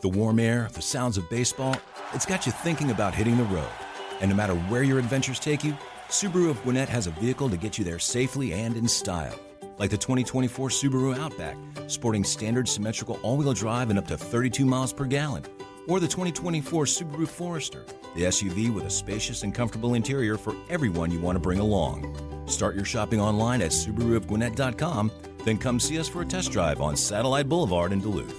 The warm air, the sounds of baseball, it's got you thinking about hitting the road. And no matter where your adventures take you, Subaru of Gwinnett has a vehicle to get you there safely and in style. Like the 2024 Subaru Outback, sporting standard symmetrical all-wheel drive and up to 32 miles per gallon. Or the 2024 Subaru Forester, the SUV with a spacious and comfortable interior for everyone you want to bring along. Start your shopping online at SubaruofGwinnett.com, then come see us for a test drive on Satellite Boulevard in Duluth.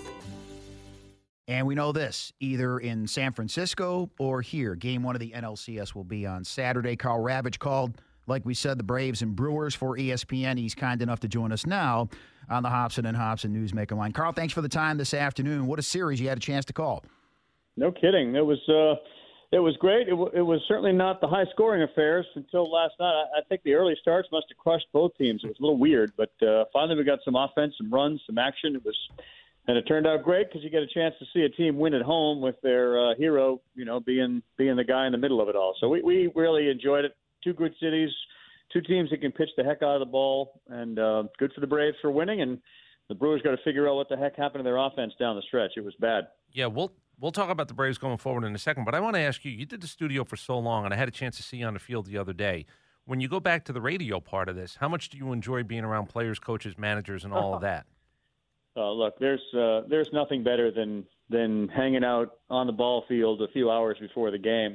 And we know this, either in San Francisco or here. Game 1 of the NLCS will be on Saturday. Carl Ravitch called, like we said, the Braves and Brewers for ESPN. He's kind enough to join us now on the Hobson and Hobson Newsmaker line. Carl, thanks for the time this afternoon. What a series you had a chance to call. No kidding. It was great. It was certainly not the high-scoring affairs until last night. I think the early starts must have crushed both teams. It was a little weird, but finally we got some offense, some runs, some action. And it turned out great because you get a chance to see a team win at home with their hero, being the guy in the middle of it all. So we really enjoyed it. Two good cities, two teams that can pitch the heck out of the ball, and good for the Braves for winning. And the Brewers got to figure out what the heck happened to their offense down the stretch. It was bad. Yeah, we'll talk about the Braves going forward in a second, but I want to ask you, you did the studio for so long, and I had a chance to see you on the field the other day. When you go back to the radio part of this, how much do you enjoy being around players, coaches, managers, and all of that? Look, there's nothing better than hanging out on the ball field a few hours before the game.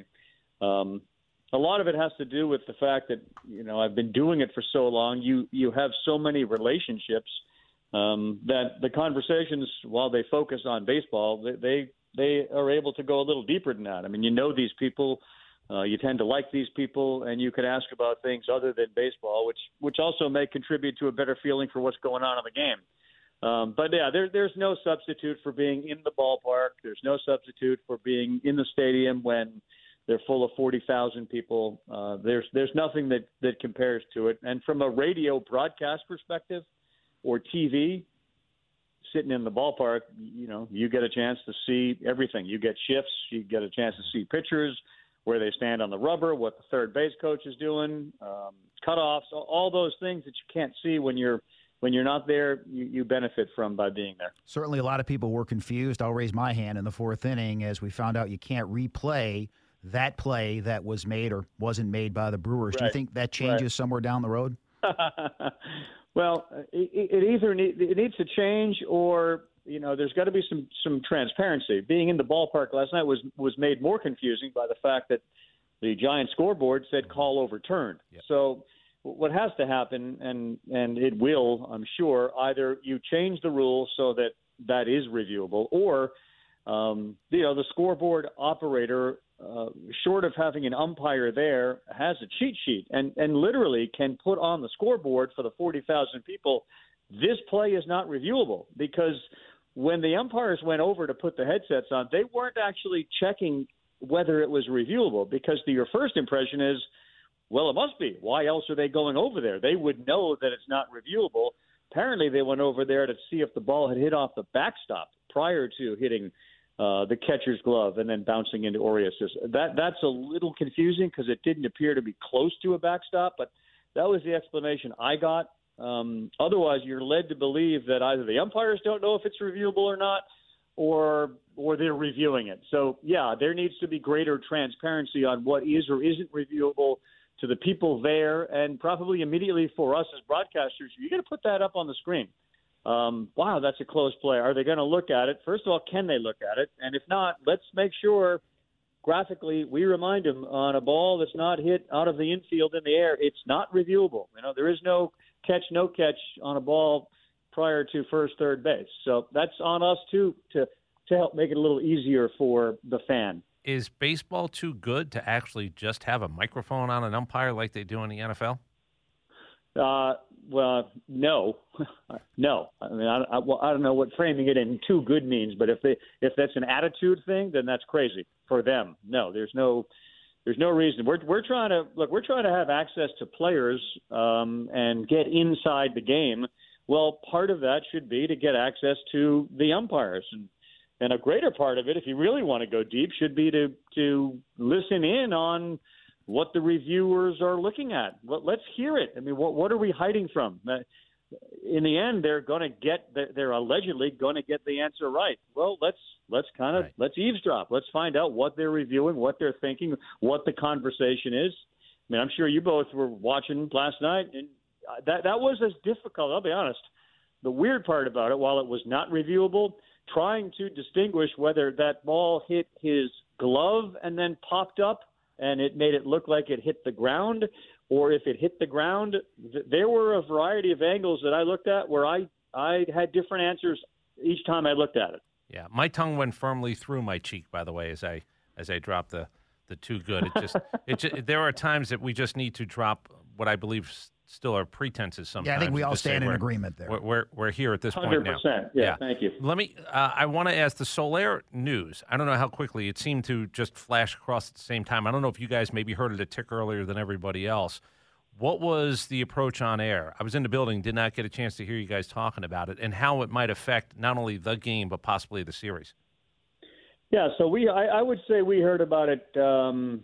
A lot of it has to do with the fact that, I've been doing it for so long. You have so many relationships that the conversations, while they focus on baseball, they are able to go a little deeper than that. I mean, these people, you tend to like these people, and you can ask about things other than baseball, which also may contribute to a better feeling for what's going on in the game. But yeah, there's no substitute for being in the ballpark. There's no substitute for being in the stadium when they're full of 40,000 people. There's nothing that compares to it. And from a radio broadcast perspective or TV, sitting in the ballpark, you get a chance to see everything. You get shifts. You get a chance to see pitchers, where they stand on the rubber, what the third base coach is doing, cutoffs, all those things that you can't see when you're not there, you benefit from by being there. Certainly a lot of people were confused. I'll raise my hand in the fourth inning as we found out you can't replay that play that was made or wasn't made by the Brewers. Right. Do you think that changes somewhere down the road? Well, it needs to change, or there's got to be some transparency. Being in the ballpark last night was made more confusing by the fact that the giant scoreboard said call overturned. Yep. So what has to happen, and it will, I'm sure, either you change the rule so that is reviewable, or the scoreboard operator, short of having an umpire there, has a cheat sheet and literally can put on the scoreboard for the 40,000 people, this play is not reviewable, because when the umpires went over to put the headsets on, they weren't actually checking whether it was reviewable, because your first impression is, well, it must be. Why else are they going over there? They would know that it's not reviewable. Apparently they went over there to see if the ball had hit off the backstop prior to hitting the catcher's glove and then bouncing into Urias. That's a little confusing because it didn't appear to be close to a backstop, but that was the explanation I got. Otherwise, you're led to believe that either the umpires don't know if it's reviewable or not, or they're reviewing it. So, yeah, there needs to be greater transparency on what is or isn't reviewable to the people there, and probably immediately for us as broadcasters, you got to put that up on the screen. Wow, that's a close play. Are they going to look at it? First of all, can they look at it? And if not, let's make sure graphically we remind them on a ball that's not hit out of the infield in the air, it's not reviewable. There is no catch on a ball prior to first, third base. So that's on us too to help make it a little easier for the fan. Is baseball too good to actually just have a microphone on an umpire like they do in the NFL? Well, no. No. I mean, I don't know what framing it in too good means, but if that's an attitude thing, then that's crazy for them. No, there's no reason. We're trying to have access to players and get inside the game. Well, part of that should be to get access to the umpires, and a greater part of it, if you really want to go deep, should be to listen in on what the reviewers are looking at. Let's hear it. I mean, what are we hiding from? in the end, they're allegedly going to get the answer right. Well, let's eavesdrop. Let's find out what they're reviewing, what they're thinking, what the conversation is. I mean, I'm sure you both were watching last night, and that was as difficult. I'll be honest. The weird part about it, while it was not reviewable, trying to distinguish whether that ball hit his glove and then popped up and it made it look like it hit the ground, or if it hit the ground, there were a variety of angles that I looked at where I had different answers each time I looked at it. Yeah, my tongue went firmly through my cheek, by the way, as I dropped the too good. There are times that we just need to drop what I believe still are pretenses sometimes. Yeah, I think we all stand in agreement there. We're here at this 100%. point now. Yeah, thank you. Let me. I want to ask the Soler news. I don't know how quickly it seemed to just flash across at the same time. I don't know if you guys maybe heard it a tick earlier than everybody else. What was the approach on air? I was in the building, did not get a chance to hear you guys talking about it, and how it might affect not only the game but possibly the series. Yeah, so I would say we heard about it 4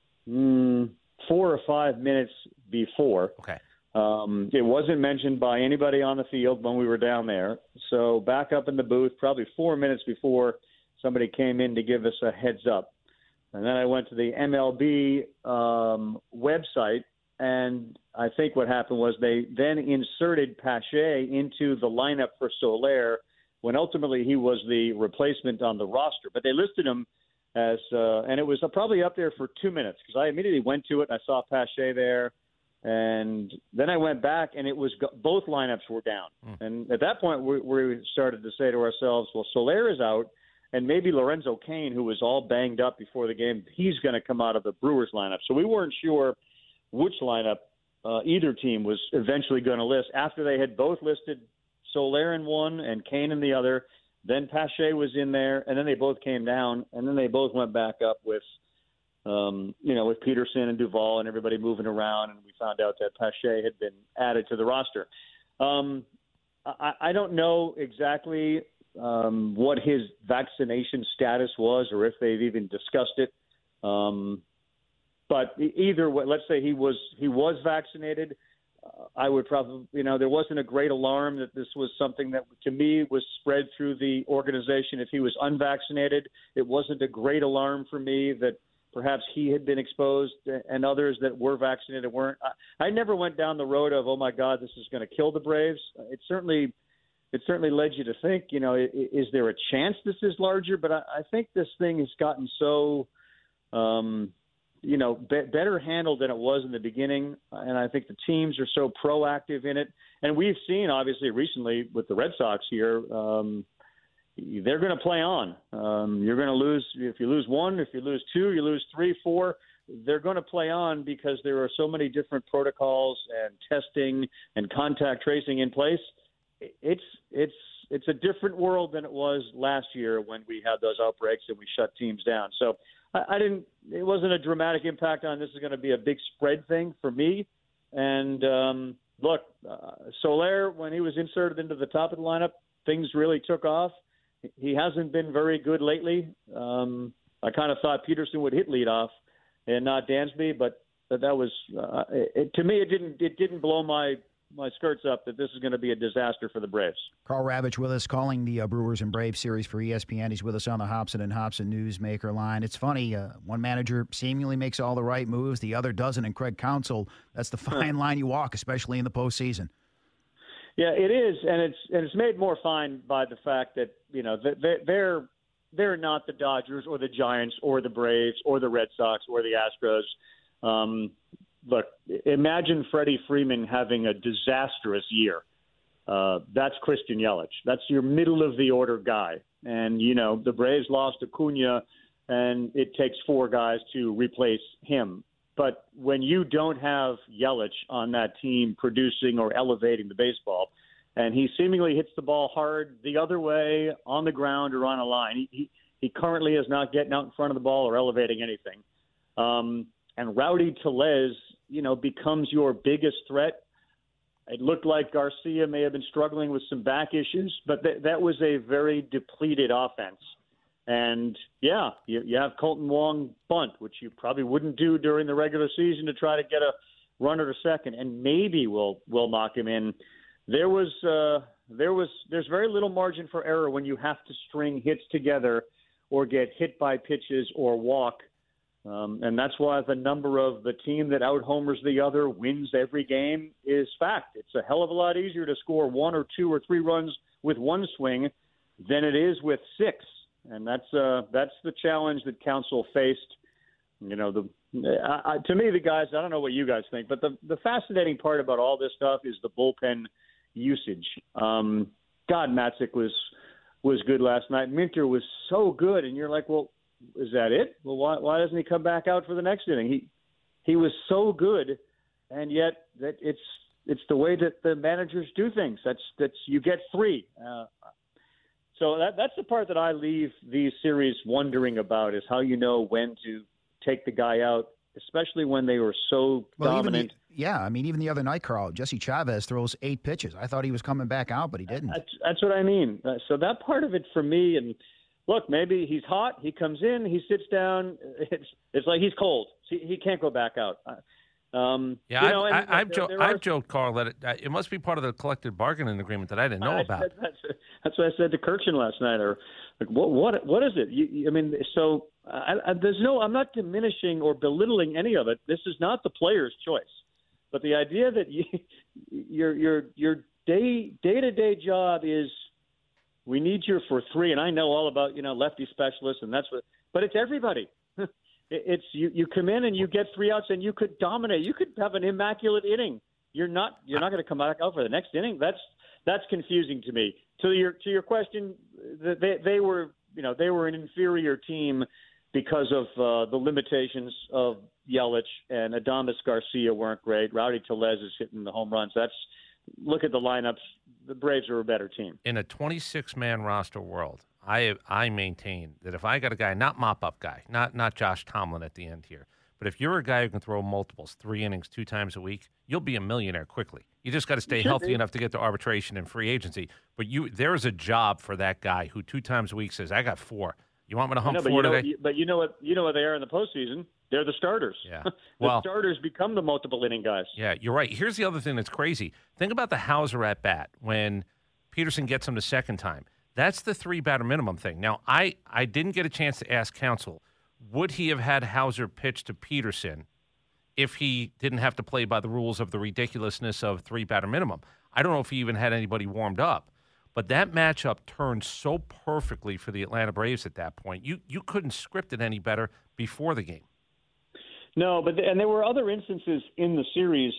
or 5 minutes before. Okay. It wasn't mentioned by anybody on the field when we were down there. So back up in the booth, probably 4 minutes before somebody came in to give us a heads up. And then I went to the MLB website, and I think what happened was they then inserted Pache into the lineup for Soler when ultimately he was the replacement on the roster. But they listed him as and it was probably up there for 2 minutes because I immediately went to it and I saw Pache there. And then I went back, and it was both lineups were down. And at that point, we started to say to ourselves, well, Soler is out, and maybe Lorenzo Cain, who was all banged up before the game, he's going to come out of the Brewers lineup. So we weren't sure which lineup either team was eventually going to list. After they had both listed Soler in one and Cain in the other, then Pache was in there, and then they both came down, and then they both went back up with with Peterson and Duvall and everybody moving around, and we found out that Pache had been added to the roster. I don't know exactly what his vaccination status was or if they've even discussed it. But either way, let's say he was vaccinated. I would probably, there wasn't a great alarm that this was something that, to me, was spread through the organization. If he was unvaccinated, it wasn't a great alarm for me that perhaps he had been exposed and others that were vaccinated weren't. I never went down the road of, oh, my God, this is going to kill the Braves. It certainly led you to think, is there a chance this is larger? But I think this thing has gotten so, better handled than it was in the beginning. And I think the teams are so proactive in it. And we've seen, obviously, recently with the Red Sox here, they're going to play on. You're going to lose. If you lose one, if you lose two, you lose 3, 4. They're going to play on because there are so many different protocols and testing and contact tracing in place. It's a different world than it was last year when we had those outbreaks and we shut teams down. So it wasn't a dramatic impact on this is going to be a big spread thing for me. And look, Soler, when he was inserted into the top of the lineup, things really took off. He hasn't been very good lately. I kind of thought Peterson would hit leadoff and not Dansby, but that was to me it didn't blow my skirts up that this is going to be a disaster for the Braves. Karl Ravech with us, calling the Brewers and Braves series for ESPN. He's with us on the Hobson and Hobson Newsmaker line. It's funny, one manager seemingly makes all the right moves, the other doesn't, and Craig Counsell, that's the fine line you walk, especially in the postseason. Yeah, it is, and it's made more fine by the fact that they're not the Dodgers or the Giants or the Braves or the Red Sox or the Astros. Look, imagine Freddie Freeman having a disastrous year. That's Christian Yelich. That's your middle of the order guy, and the Braves lost Acuna, and it takes 4 guys to replace him. But when you don't have Yelich on that team producing or elevating the baseball, and he seemingly hits the ball hard the other way on the ground or on a line, he currently is not getting out in front of the ball or elevating anything. And Rowdy Tellez, becomes your biggest threat. It looked like Garcia may have been struggling with some back issues, but that was a very depleted offense. And, yeah, you have Colton Wong bunt, which you probably wouldn't do during the regular season to try to get a runner to second, and maybe we'll knock him in there's very little margin for error when you have to string hits together or get hit by pitches or walk. And that's why the number of the team that out-homers the other wins every game is fact. It's a hell of a lot easier to score 1 or 2 or 3 runs with one swing than it is with 6. And that's the challenge that Counsell faced. You know, to me, the guys, I don't know what you guys think, but the fascinating part about all this stuff is the bullpen usage. God, Matzik was good last night. Minter was so good, and you're like, well, is that it? Well, why doesn't he come back out for the next inning? He was so good, and yet that it's the way that the managers do things. That's you get 3. So that's the part that I leave these series wondering about, is how you know when to take the guy out, especially when they were so dominant. Even the other night, Carl, Jesse Chavez throws 8 pitches. I thought he was coming back out, but he didn't. That's what I mean. So that part of it for me, and look, maybe he's hot. He comes in, he sits down. It's like he's cold. He can't go back out. I've joked, Carl, that it must be part of the collective bargaining agreement that I didn't know about. That's what I said to Kirchin last night. Or like, what is it? I'm not diminishing or belittling any of it. This is not the player's choice, but the idea that your day-to-day job is, we need you for 3, and I know all about lefty specialists, and that's what. But it's everybody. It's you come in and you get 3 outs and you could dominate. You could have an immaculate inning. You're not going to come back out for the next inning. That's confusing to me. To your question, they were an inferior team because of the limitations of Yelich, and Adames Garcia weren't great. Rowdy Tellez is hitting the home runs. Look at the lineups. The Braves are a better team. In a 26-man roster world, I maintain that if I got a guy, not mop-up guy, not Josh Tomlin at the end here, but if you're a guy who can throw multiples, 3 innings 2 times a week, you'll be a millionaire quickly. You just got to stay healthy enough to get to arbitration and free agency. But there is a job for that guy who 2 times a week says, I got 4. You want me to hump 4 today? But you know what they are in the postseason? They're the starters. Yeah. The starters become the multiple inning guys. Yeah, you're right. Here's the other thing that's crazy. Think about the Hauser at bat when Peterson gets him the second time. That's the 3-batter minimum thing. Now, I didn't get a chance to ask Counsell, would he have had Hauser pitch to Peterson if he didn't have to play by the rules of the ridiculousness of 3-batter minimum? I don't know if he even had anybody warmed up. But that matchup turned so perfectly for the Atlanta Braves at that point. You couldn't script it any better before the game. No, and there were other instances in the series,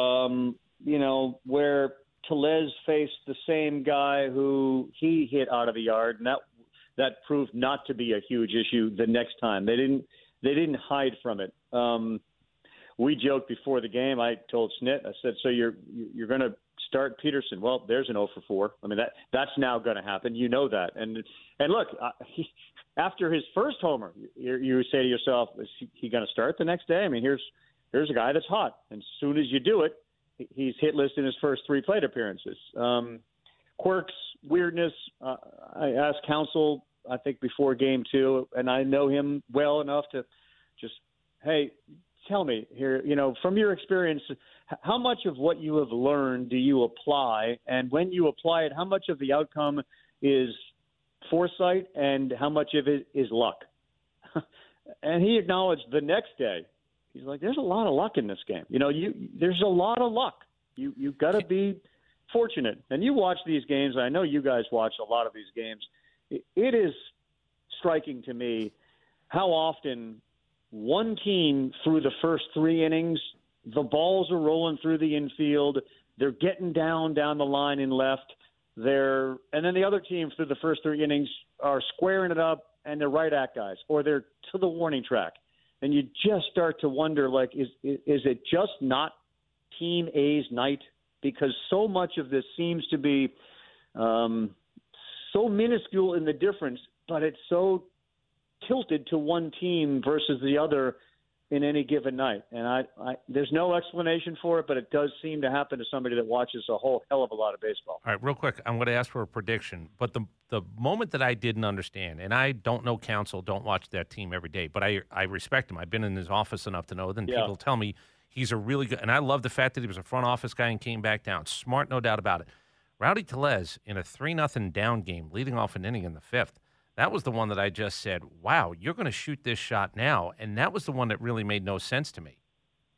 where Tellez faced the same guy who he hit out of the yard, and that proved not to be a huge issue the next time. They didn't hide from it. We joked before the game. I told Snit, I said, so you're going to start Peterson. Well, there's an 0 for 4. I mean, that's now going to happen. You know that. And look, after his first homer, you say to yourself, is he going to start the next day? I mean, here's a guy that's hot. And as soon as you do it, he's hitless in his first 3 plate appearances. Quirks, weirdness. I asked Counsell, I think, before game 2, and I know him well enough to just, hey, tell me here, from your experience, how much of what you have learned do you apply? And when you apply it, how much of the outcome is foresight and how much of it is luck? And he acknowledged the next day, he's like, there's a lot of luck in this game. There's a lot of luck. You've got to be fortunate. And you watch these games. I know you guys watch a lot of these games. It is striking to me how often one team through the first 3 innings, the balls are rolling through the infield. They're getting down the line in left. And then the other team through the first 3 innings are squaring it up, and they're right at guys, or they're to the warning track. And you just start to wonder, like, is it just not Team A's night? Because so much of this seems to be so minuscule in the difference, but it's so tilted to one team versus the other in any given night. And I there's no explanation for it, but it does seem to happen to somebody that watches a whole hell of a lot of baseball. All right, real quick, I'm going to ask for a prediction. But the moment that I didn't understand, and I don't know Counsell, don't watch that team every day, but I respect him. I've been in his office enough to know that people tell me he's a really good – and I love the fact that he was a front office guy and came back down. Smart, no doubt about it. Rowdy Tellez in a 3-0 down game, leading off an inning in the 5th. That was the one that I just said, wow, you're going to shoot this shot now. And that was the one that really made no sense to me.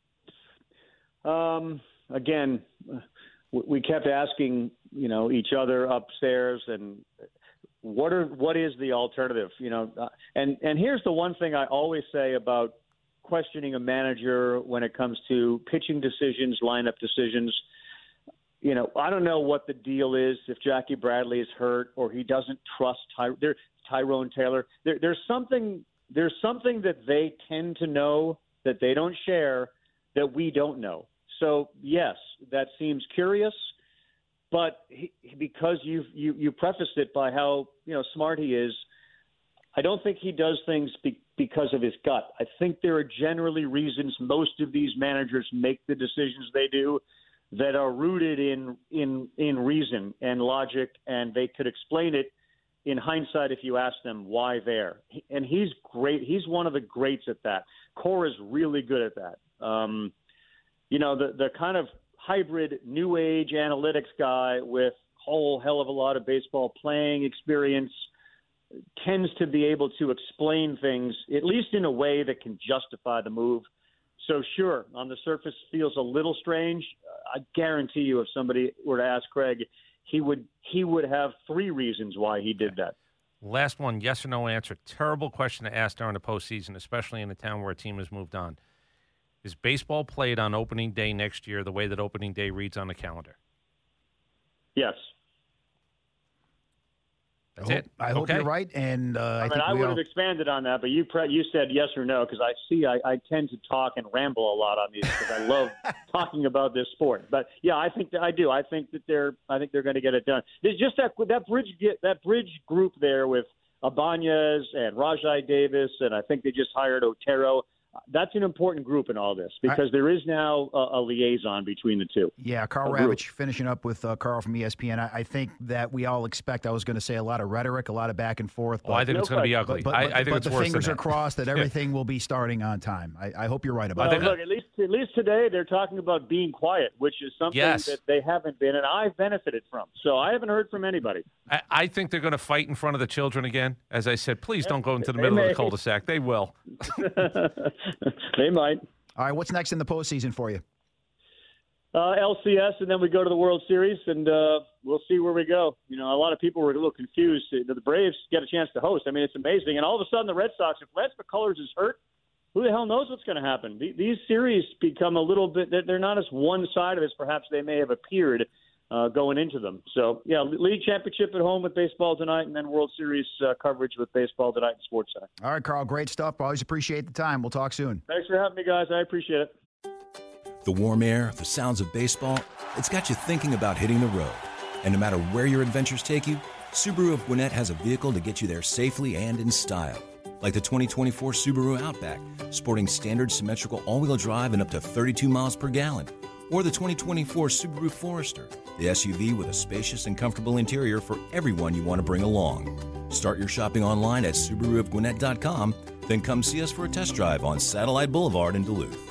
Again, we kept asking, each other upstairs, and what is the alternative? And here's the one thing I always say about questioning a manager when it comes to pitching decisions, lineup decisions. I don't know what the deal is if Jackie Bradley is hurt or he doesn't trust Tyrone Taylor. There's something that they tend to know that they don't share that we don't know. So yes, that seems curious, but because you prefaced it by how smart he is, I don't think he does things because of his gut. I think there are generally reasons most of these managers make the decisions they do that are rooted in reason and logic, and they could explain it in hindsight if you ask them why there. And he's great. He's one of the greats at that. Cora's really good at that. The kind of hybrid new age analytics guy with a whole hell of a lot of baseball playing experience tends to be able to explain things, at least in a way that can justify the move. So sure, on the surface feels a little strange. I guarantee you if somebody were to ask Craig, he would have 3 reasons why he did that. Last one, yes or no answer. Terrible question to ask during the postseason, especially in a town where a team has moved on. Is baseball played on opening day next year the way that opening day reads on the calendar? Yes. That's it. I hope you're right, and I would have expanded on that, but you said yes or no because I tend to talk and ramble a lot on these because I love talking about this sport. But yeah, I think that I do. I think they're going to get it done. There's just that bridge group there with Ibanez and Rajai Davis, and I think they just hired Otero. That's an important group in all this because there is now a liaison between the two. Yeah, Karl Ravech finishing up with Karl from ESPN. I think that we all expect, I was going to say, a lot of rhetoric, a lot of back and forth. But, I think it's going to be ugly. I think it's the worse fingers than are crossed that everything will be starting on time. I hope you're right about that. Look, at least today they're talking about being quiet, which is something that they haven't been, and I've benefited from. So I haven't heard from anybody. I think they're going to fight in front of the children again. As I said, please don't go into the middle of the cul-de-sac. They will. They might. All right, what's next in the postseason for you? LCS, and then we go to the World Series, and we'll see where we go. A lot of people were a little confused. The Braves get a chance to host. I mean, it's amazing. And all of a sudden, the Red Sox, if Lance McCullers is hurt, who the hell knows what's going to happen? These series become a little bit – they're not as one-sided as perhaps they may have appeared going into them. So, yeah, league championship at home with Baseball Tonight, and then World Series coverage with Baseball Tonight and Sports Center. All right, Karl, great stuff. Always appreciate the time. We'll talk soon. Thanks for having me, guys. I appreciate it. The warm air, the sounds of baseball, it's got you thinking about hitting the road. And no matter where your adventures take you, Subaru of Gwinnett has a vehicle to get you there safely and in style. Like the 2024 Subaru Outback, sporting standard symmetrical all-wheel drive and up to 32 miles per gallon. Or the 2024 Subaru Forester, the SUV with a spacious and comfortable interior for everyone you want to bring along. Start your shopping online at SubaruofGwinnett.com, then come see us for a test drive on Satellite Boulevard in Duluth.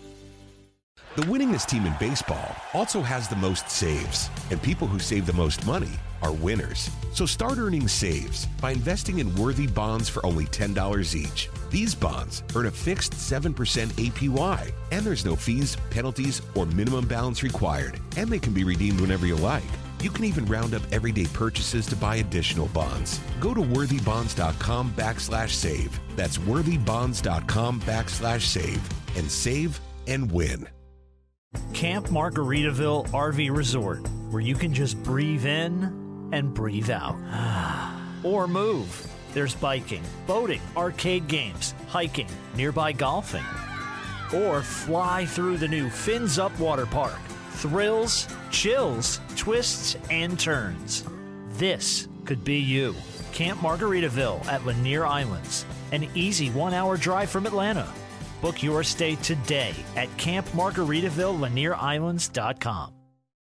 The winningest team in baseball also has the most saves, and people who save the most money are winners. So start earning saves by investing in Worthy bonds for only $10 each. These bonds earn a fixed 7% APY, and there's no fees, penalties, or minimum balance required, and they can be redeemed whenever you like. You can even round up everyday purchases to buy additional bonds. Go to worthybonds.com/save. That's worthybonds.com/save and save and win. Camp Margaritaville RV Resort, where you can just breathe in and breathe out. Or move. There's biking, boating, arcade games, hiking, nearby golfing. Or fly through the new Fins Up Water Park. Thrills, chills, twists, and turns. This could be you. Camp Margaritaville at Lanier Islands. An easy 1-hour drive from Atlanta. Book your stay today at campmargaritavillelanierIslands.com.